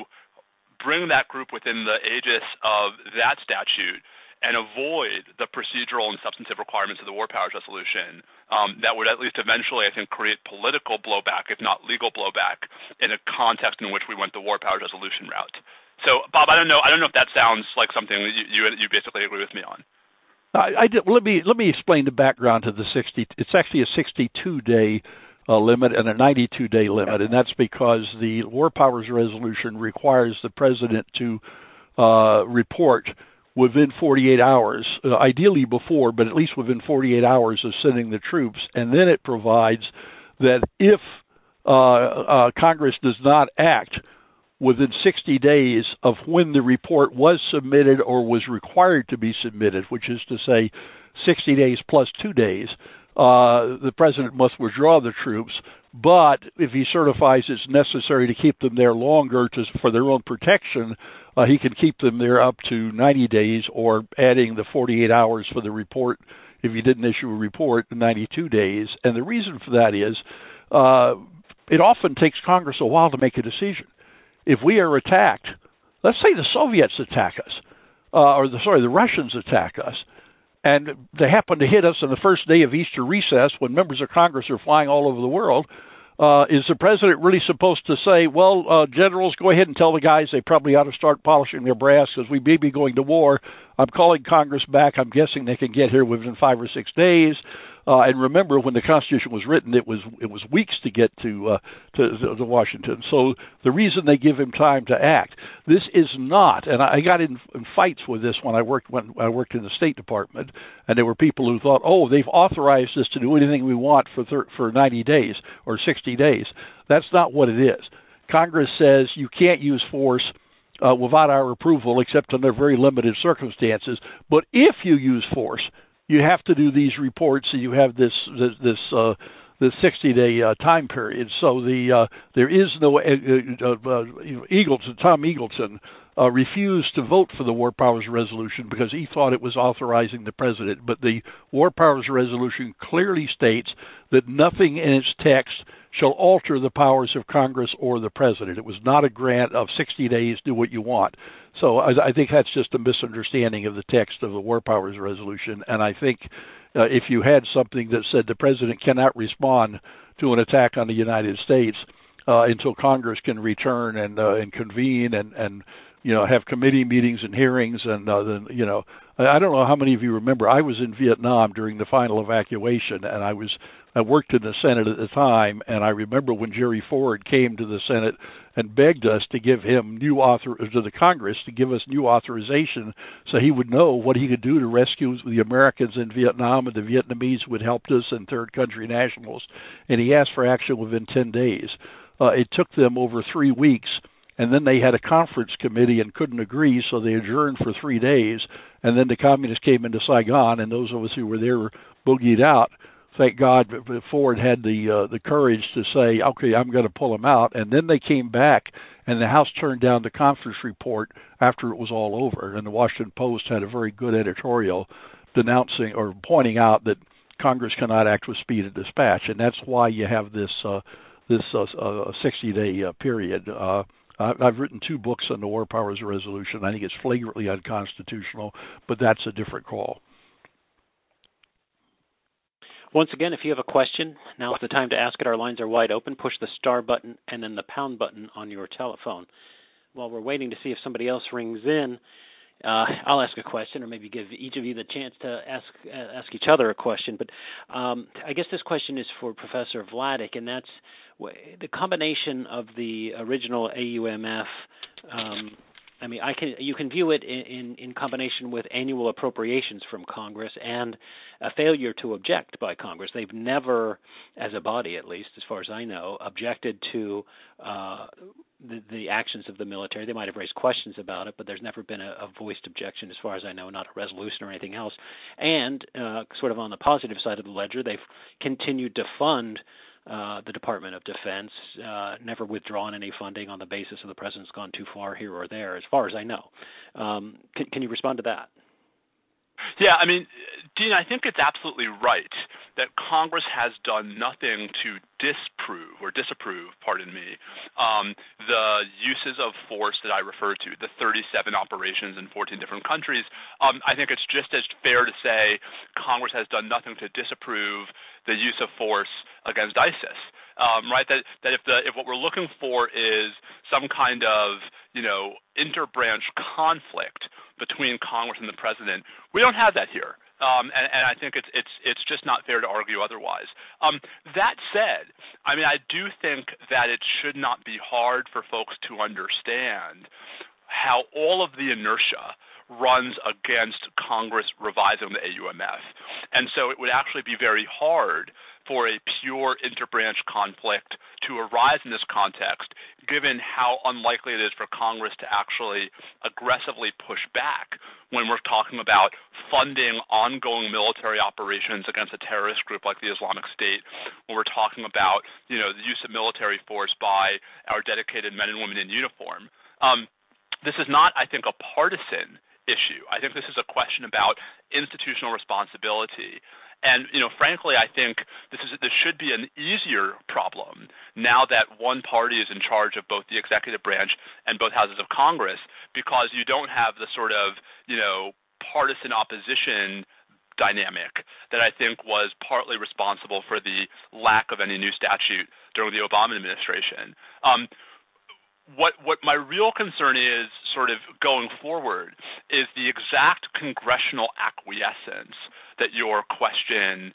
bring that group within the aegis of that statute and avoid the procedural and substantive requirements of the War Powers Resolution that would at least eventually, I think, create political blowback, if not legal blowback, in a context in which we went the War Powers Resolution route. So, Bob, I don't know if that sounds like something that you basically agree with me on. I did. Let me explain the background to the 60. It's actually a 62-day limit and a 92-day limit, and that's because the War Powers Resolution requires the president to report within 48 hours, ideally before, but at least within 48 hours of sending the troops. And then it provides that if Congress does not act within 60 days of when the report was submitted or was required to be submitted, which is to say 60 days plus 2 days, the president must withdraw the troops. But if he certifies it's necessary to keep them there longer for their own protection, he can keep them there up to 90 days, or adding the 48 hours for the report if he didn't issue a report, 92 days. And the reason for that is it often takes Congress a while to make a decision. If we are attacked, let's say the Soviets attack us, the Russians attack us, and they happen to hit us on the first day of Easter recess when members of Congress are flying all over the world, is the president really supposed to say, well, generals, go ahead and tell the guys they probably ought to start polishing their brass because we may be going to war. I'm calling Congress back. I'm guessing they can get here within 5 or 6 days. And remember, when the Constitution was written, it was weeks to get to Washington. So the reason they give him time to act, this is not. And I got in fights with this when I worked in the State Department, and there were people who thought, oh, they've authorized us to do anything we want for 90 days or 60 days. That's not what it is. Congress says you can't use force without our approval, except under very limited circumstances. But if you use force, you have to do these reports, so you have this 60-day time period. So there is no Tom Eagleton refused to vote for the War Powers Resolution because he thought it was authorizing the president. But the War Powers Resolution clearly states that nothing in its text shall alter the powers of Congress or the president. It was not a grant of 60 days, do what you want. So I think that's just a misunderstanding of the text of the War Powers Resolution. And I think if you had something that said the president cannot respond to an attack on the United States until Congress can return and convene and have committee meetings and hearings, and then I don't know how many of you remember, I was in Vietnam during the final evacuation, and I worked in the Senate at the time, and I remember when Jerry Ford came to the Senate and begged us to give him to the Congress to give us new authorization so he would know what he could do to rescue the Americans in Vietnam, and the Vietnamese who had helped us and third country nationals. And he asked for action within 10 days. It took them over 3 weeks, and then they had a conference committee and couldn't agree, so they adjourned for 3 days. And then the communists came into Saigon, and those of us who were there were boogied out. Thank God Ford had the courage to say, okay, I'm going to pull them out. And then they came back, and the House turned down the conference report after it was all over. And the Washington Post had a very good editorial denouncing or pointing out that Congress cannot act with speed and dispatch. And that's why you have this 60-day period. I've written 2 books on the War Powers Resolution. I think it's flagrantly unconstitutional, but that's a different call. Once again, if you have a question, now is the time to ask it. Our lines are wide open. Push the star button and then the pound button on your telephone. While we're waiting to see if somebody else rings in, I'll ask a question, or maybe give each of you the chance to ask each other a question. But I guess this question is for Professor Vladeck, and that's the combination of the original AUMF. You can view it in combination with annual appropriations from Congress and a failure to object by Congress. They've never, as a body at least, as far as I know, objected to the actions of the military. They might have raised questions about it, but there's never been a voiced objection, as far as I know, not a resolution or anything else. And sort of on the positive side of the ledger, they've continued to fund the Department of Defense, never withdrawn any funding on the basis of the president's gone too far here or there, as far as I know. Can you respond to that? Yeah, Dean, I think it's absolutely right that Congress has done nothing to disapprove, the uses of force that I referred to, the 37 operations in 14 different countries. I think it's just as fair to say Congress has done nothing to disapprove the use of force against ISIS. Right? That if what we're looking for is some kind of interbranch conflict between Congress and the president, we don't have that here. And I think it's just not fair to argue otherwise. That said, I do think that it should not be hard for folks to understand how all of the inertia, runs against Congress revising the AUMF. And so it would actually be very hard for a pure interbranch conflict to arise in this context, given how unlikely it is for Congress to actually aggressively push back when we're talking about funding ongoing military operations against a terrorist group like the Islamic State, when we're talking about, the use of military force by our dedicated men and women in uniform. This is not, I think, a partisan issue. I think this is a question about institutional responsibility. And, frankly, I think this should be an easier problem now that one party is in charge of both the executive branch and both houses of Congress, because you don't have the sort of, partisan opposition dynamic that I think was partly responsible for the lack of any new statute during the Obama administration. What my real concern is sort of going forward is the exact congressional acquiescence that your question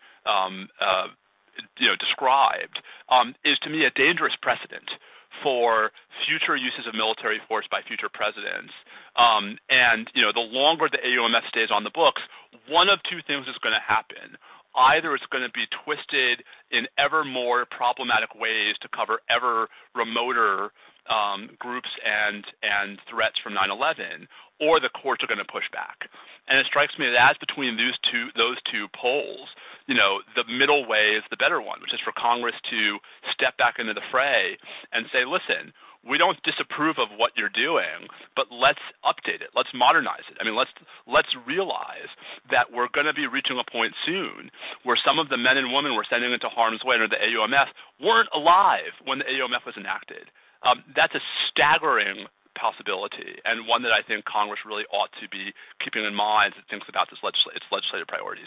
described is to me a dangerous precedent for future uses of military force by future presidents. And the longer the AUMF stays on the books, one of two things is going to happen. Either it's going to be twisted in ever more problematic ways to cover ever remoter groups and threats from 9/11, or the courts are going to push back. And it strikes me that as between those two poles, the middle way is the better one, which is for Congress to step back into the fray and say, listen, we don't disapprove of what you're doing, but let's update it. Let's modernize it. I mean, let's realize that we're going to be reaching a point soon where some of the men and women we're sending into harm's way under the AUMF weren't alive when the AUMF was enacted. That's a staggering possibility, and one that I think Congress really ought to be keeping in mind as it thinks about its legislative priorities.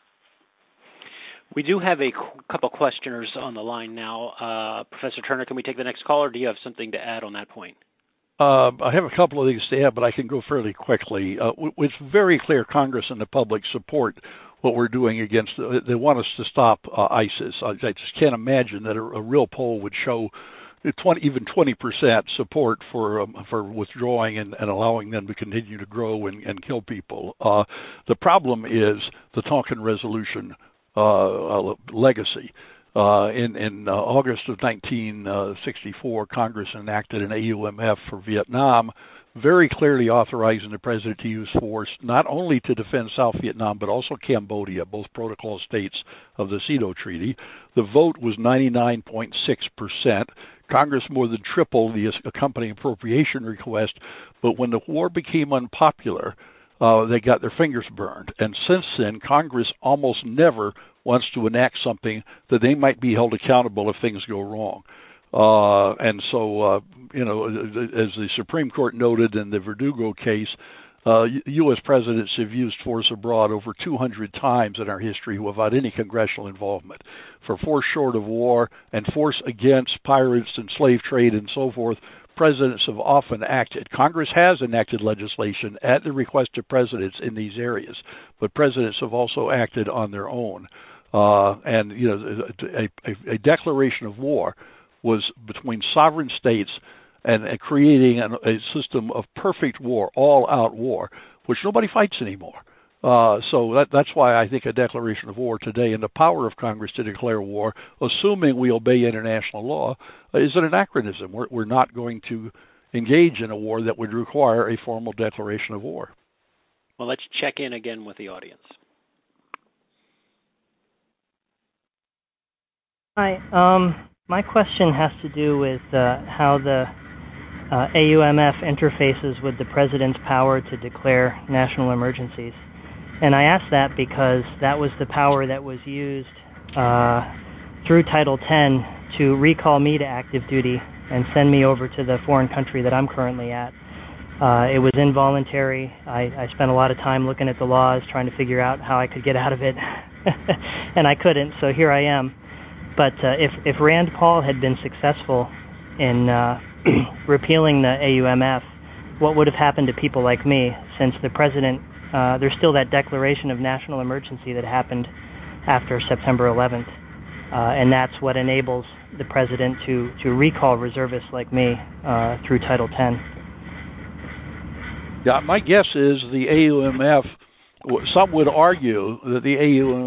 We do have a couple questioners on the line now. Professor Turner, can we take the next call, or do you have something to add on that point? I have a couple of things to add, but I can go fairly quickly. It's very clear Congress and the public support what we're doing against. They want us to stop ISIS. I just can't imagine that a real poll would show even 20% support for withdrawing and allowing them to continue to grow and kill people. The problem is the Tonkin Resolution legacy. In August of 1964, Congress enacted an AUMF for Vietnam, very clearly authorizing the president to use force not only to defend South Vietnam, but also Cambodia, both protocol states of the SEATO Treaty. The vote was 99.6%. Congress more than tripled the accompanying appropriation request, but when the war became unpopular, they got their fingers burned. And since then, Congress almost never wants to enact something that they might be held accountable if things go wrong. And so, as the Supreme Court noted in the Verdugo case, U.S. presidents have used force abroad over 200 times in our history without any congressional involvement. For force short of war and force against pirates and slave trade and so forth, presidents have often acted. Congress has enacted legislation at the request of presidents in these areas, but presidents have also acted on their own. And a declaration of war was between sovereign states and creating a system of perfect war, all-out war, which nobody fights anymore. So that's why I think a declaration of war today and the power of Congress to declare war, assuming we obey international law, is an anachronism. We're not going to engage in a war that would require a formal declaration of war. Well, let's check in again with the audience. Hi. My question has to do with how the AUMF interfaces with the President's power to declare national emergencies. And I ask that because that was the power that was used through Title 10 to recall me to active duty and send me over to the foreign country that I'm currently at. It was involuntary. I spent a lot of time looking at the laws, trying to figure out how I could get out of it, and I couldn't, so here I am. But if Rand Paul had been successful in repealing the AUMF, what would have happened to people like me, since the President, there's still that declaration of national emergency that happened after September 11th, and that's what enables the President to recall reservists like me through Title 10. Yeah, my guess is the AUMF. Some would argue that the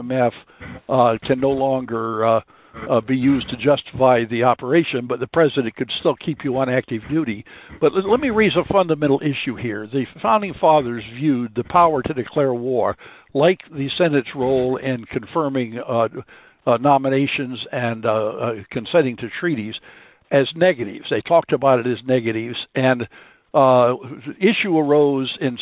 AUMF can no longer be used to justify the operation, but the president could still keep you on active duty. But let me raise a fundamental issue here. The Founding Fathers viewed the power to declare war, like the Senate's role in confirming nominations and consenting to treaties, as negatives. They talked about it as negatives, and issue arose in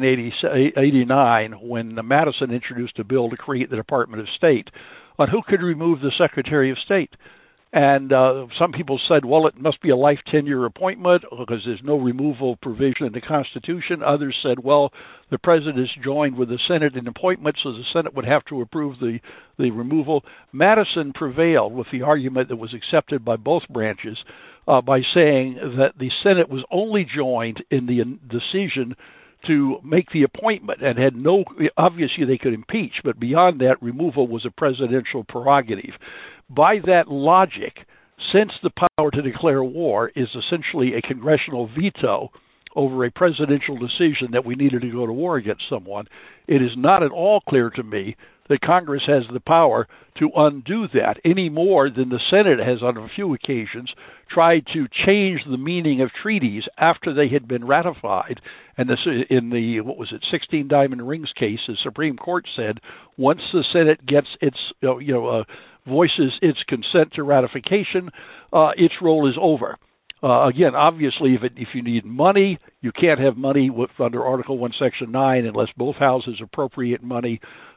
1789 when Madison introduced a bill to create the Department of State on who could remove the Secretary of State. And some people said, well, it must be a life tenure appointment because there's no removal provision in the Constitution. Others said, well, the president is joined with the Senate in appointment, so the Senate would have to approve the removal. Madison prevailed with the argument that was accepted by both branches by saying that the Senate was only joined in the decision to make the appointment and had no, obviously they could impeach, but beyond that, removal was a presidential prerogative. By that logic, since the power to declare war is essentially a congressional veto over a presidential decision that we needed to go to war against someone, it is not at all clear to me that Congress has the power to undo that any more than the Senate has on a few occasions tried to change the meaning of treaties after they had been ratified. And this, in the, 16 Diamond Rings case, the Supreme Court said once the Senate gets its, voices its consent to ratification, its role is over. Again, obviously, if you need money, you can't have money under Article 1, Section 9 unless both houses appropriate money.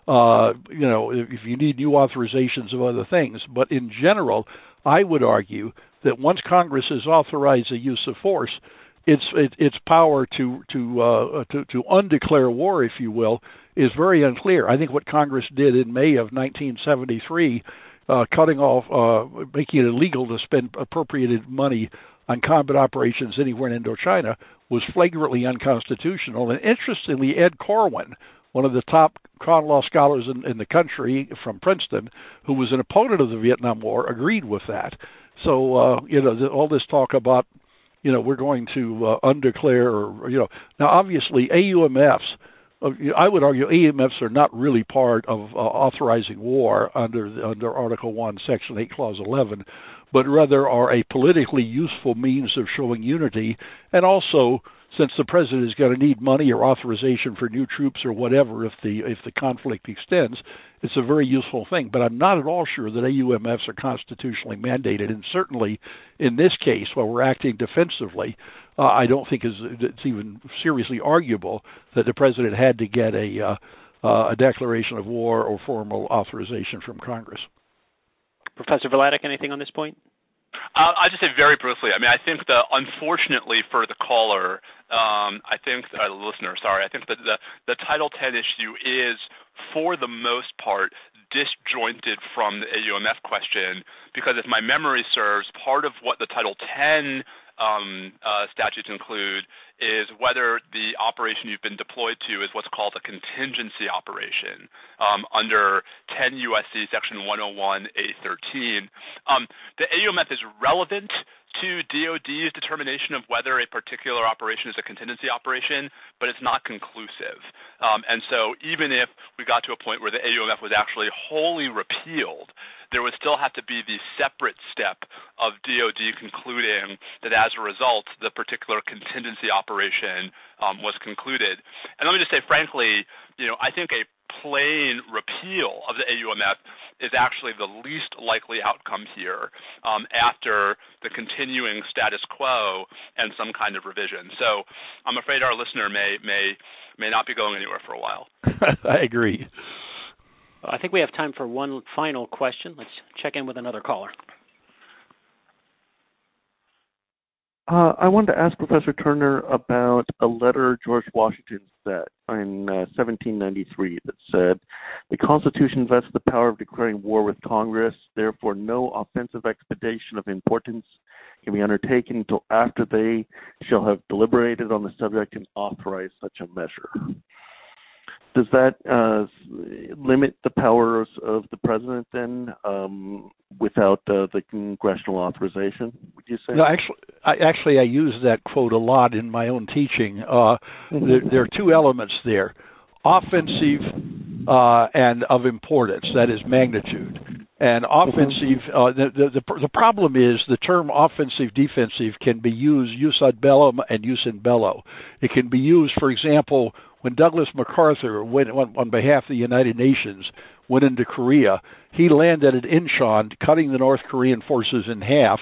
If you need new authorizations of other things. But in general, I would argue that once Congress has authorized the use of force, its power to undeclare war, if you will, is very unclear. I think what Congress did in May of 1973, cutting off, making it illegal to spend appropriated money on combat operations anywhere in Indochina, was flagrantly unconstitutional. And interestingly, Ed Corwin, one of the top con law scholars in the country from Princeton, who was an opponent of the Vietnam War, agreed with that. So, all this talk about, we're going to undeclare, or, now obviously AUMFs, I would argue AUMFs are not really part of authorizing war under Article 1, Section 8, Clause 11, but rather are a politically useful means of showing unity, and also, since the president is going to need money or authorization for new troops or whatever if the conflict extends, it's a very useful thing. But I'm not at all sure that AUMFs are constitutionally mandated, and certainly in this case, while we're acting defensively, I don't think it's even seriously arguable that the president had to get a declaration of war or formal authorization from Congress. Professor Vladeck, anything on this point? I'll just say very briefly. I mean, I think unfortunately for the caller, the listener, I think that the Title X issue is, for the most part, disjointed from the AUMF question, because if my memory serves, part of what the Title X statutes include is whether the operation you've been deployed to is what's called a contingency operation under 10 U.S.C. Section 101A13. The AUMF is relevant to DOD's determination of whether a particular operation is a contingency operation, but it's not conclusive. And so even if we got to a point where the AUMF was actually wholly repealed, there would still have to be the separate step of DOD concluding that as a result, the particular contingency operation was concluded. And let me just say, frankly, I think a plain repeal of the AUMF is actually the least likely outcome here after the continuing status quo and some kind of revision. So I'm afraid our listener may not be going anywhere for a while. I agree. I think we have time for one final question. Let's check in with another caller. I wanted to ask Professor Turner about a letter George Washington sent in 1793 that said, the Constitution vests the power of declaring war with Congress, therefore no offensive expedition of importance can be undertaken until after they shall have deliberated on the subject and authorized such a measure. Does that limit the powers of the president then, without the congressional authorization? Would you say? No, actually, I use that quote a lot in my own teaching. There are two elements there: offensive and of importance, that is magnitude. And offensive, the problem is the term offensive defensive can be used jus ad bellum and jus in bello. It can be used, for example, when Douglas MacArthur went on behalf of the United Nations, went into Korea, he landed at Incheon, cutting the North Korean forces in half.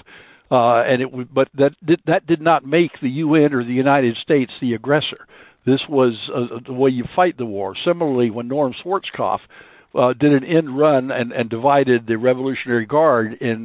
But that did not make the UN or the United States the aggressor. This was the way you fight the war. Similarly, when Norm Schwarzkopf did an end run and divided the Revolutionary Guard in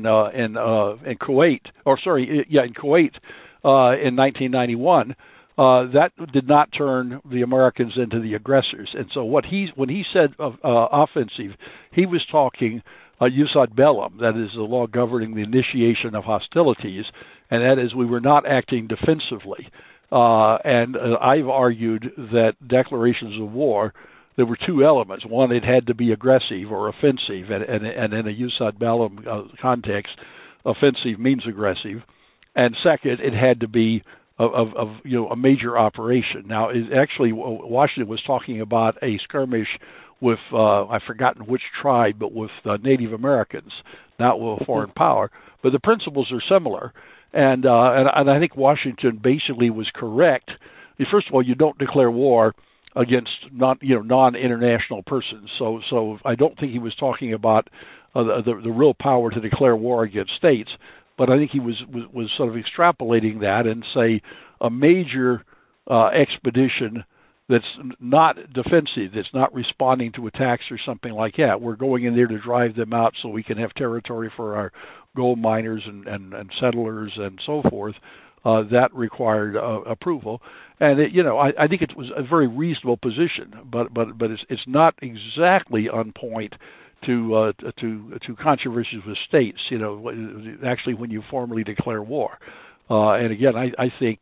Kuwait, in Kuwait in 1991. That did not turn the Americans into the aggressors. And so when he said offensive, he was talking jus ad bellum, that is the law governing the initiation of hostilities, and that is we were not acting defensively. And I've argued that declarations of war, there were two elements. One, it had to be aggressive or offensive, and in a jus ad bellum context, offensive means aggressive. And second, it had to be of a major operation. Now, actually, Washington was talking about a skirmish with I've forgotten which tribe, but with Native Americans, not with a foreign power. But the principles are similar, and I think Washington basically was correct. First of all, you don't declare war against non-international persons. So I don't think he was talking about the real power to declare war against states. But I think he was sort of extrapolating that and say a major expedition that's not defensive, that's not responding to attacks or something like that. We're going in there to drive them out so we can have territory for our gold miners and settlers and so forth. That required approval, and I think it was a very reasonable position, but it's not exactly on point to controversies with states. Actually, when you formally declare war, and again, I think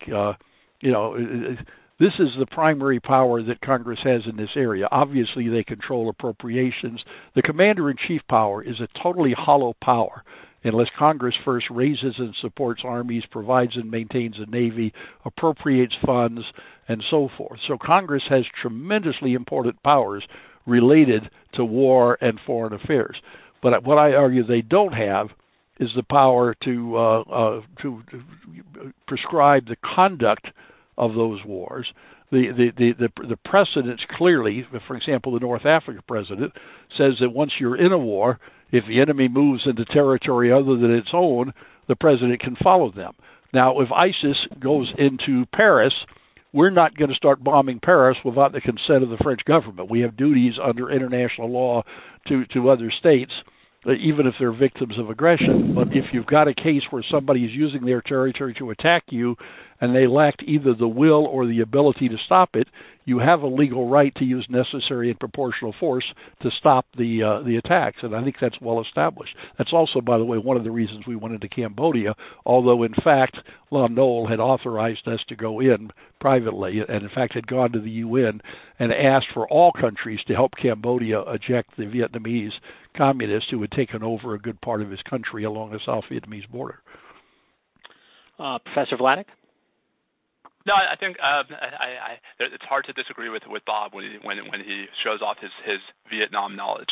this is the primary power that Congress has in this area. Obviously, they control appropriations. The commander-in-chief power is a totally hollow power unless Congress first raises and supports armies, provides and maintains a navy, appropriates funds, and so forth. So Congress has tremendously important powers related to war and foreign affairs. But what I argue they don't have is the power to prescribe the conduct of those wars. The precedents clearly, for example, the North Africa president says that once you're in a war, if the enemy moves into territory other than its own, the president can follow them. Now, if ISIS goes into Paris, we're not going to start bombing Paris without the consent of the French government. We have duties under international law to other states, even if they're victims of aggression. But if you've got a case where somebody is using their territory to attack you and they lacked either the will or the ability to stop it, you have a legal right to use necessary and proportional force to stop the attacks. And I think that's well established. That's also, by the way, one of the reasons we went into Cambodia, although in fact Lon Nol had authorized us to go in privately and in fact had gone to the UN and asked for all countries to help Cambodia eject the Vietnamese communists who had taken over a good part of his country along the South Vietnamese border. Professor Vladeck? No, I think it's hard to disagree with Bob when he shows off his Vietnam knowledge.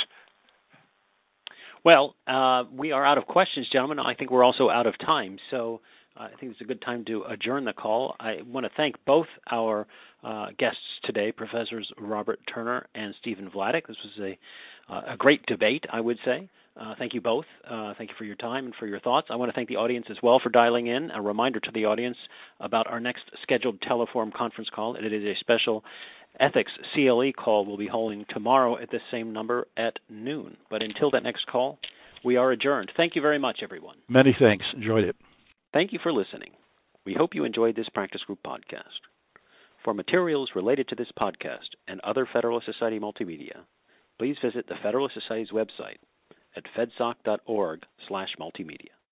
Well, we are out of questions, gentlemen. I think we're also out of time, so I think it's a good time to adjourn the call. I want to thank both our guests today, Professors Robert Turner and Stephen Vladeck. This was a great debate, I would say. Thank you both. Thank you for your time and for your thoughts. I want to thank the audience as well for dialing in. A reminder to the audience about our next scheduled Teleforum conference call. It is a special ethics CLE call we'll be holding tomorrow at the same number at noon. But until that next call, we are adjourned. Thank you very much, everyone. Many thanks. Enjoyed it. Thank you for listening. We hope you enjoyed this Practice Group podcast. For materials related to this podcast and other Federalist Society multimedia, please visit the Federalist Society's website at fedsoc.org/multimedia.